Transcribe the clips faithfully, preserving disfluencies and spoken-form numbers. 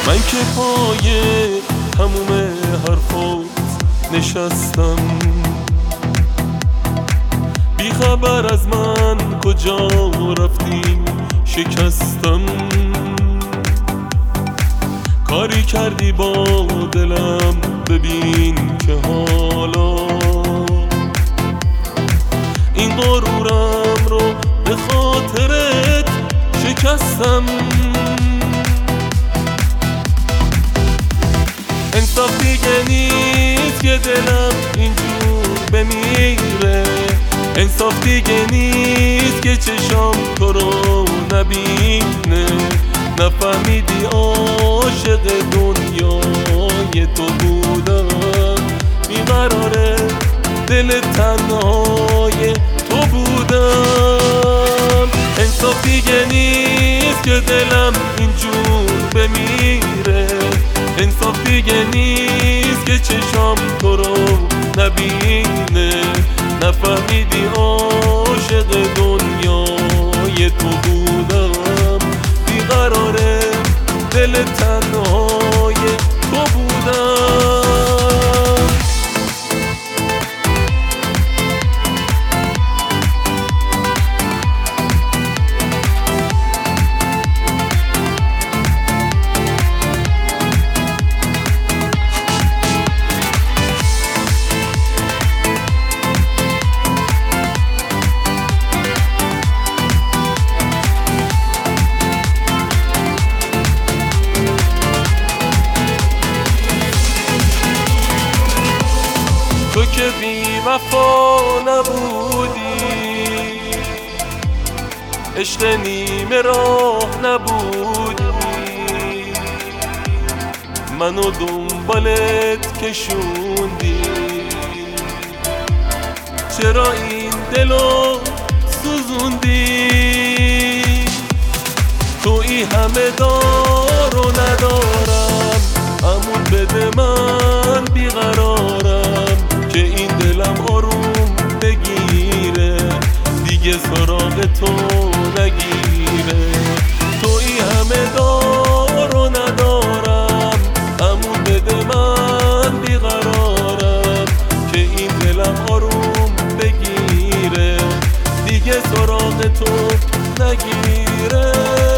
من که پای تموم حرفات نشستم، بی خبر از من کجا رفتی شکستم. کاری کردی با دلم ببین که حالا این غرورم رو به خاطرت شکستم. انصاف دیگه نیست که دلم اینجور بمیره، انصاف دیگه نیست که چشام تو رو نبینه. نفهمیدی عاشق دنیای تو بودم، بیقراره دل تنهای تو بودم. انصاف دیگه نیست که دلم اینجور بمیره، انصاف دیگه نیست که چشام تو رو نبینه. نفهمیدی عاشق دنیای تو بودم، بیقراره دل تنهای تو بودم. تو که بی وفا نبودی، عشق نیمه راه نبودی، منو دنبالت کشوندی. چرا این دلو سوزوندی؟ تویی همه دار و ندارم، عمود بده من بیقرارم که این دلم آروم بگیره، دیگه سراغ تو نگیره. تویی همه دار و ندارم، عمود بده من بیقرارم که این دلم آروم بگیره، دیگه سراغ تو نگیره.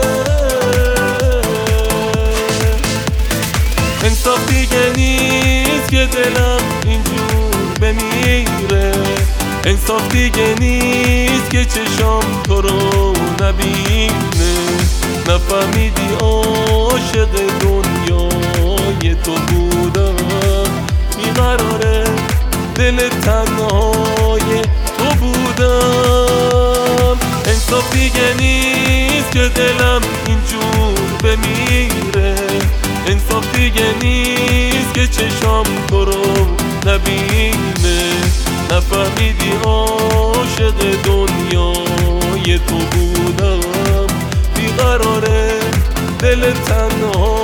انصاف دیگه نیست که دلم اینجور بمیره، انصاف دیگه نیست که چشام تو رو نبینه. نفهمیدی عاشق دنیای تو بودم، بیقراره دل تنهای تو بودم. انصاف دیگه نیست که دلم اینجور بمیره، انصاف دیگه نیست که چشام تو رو نبینه. نفهمیدی عاشق دنیای تو بودم، بیقراره دل تنها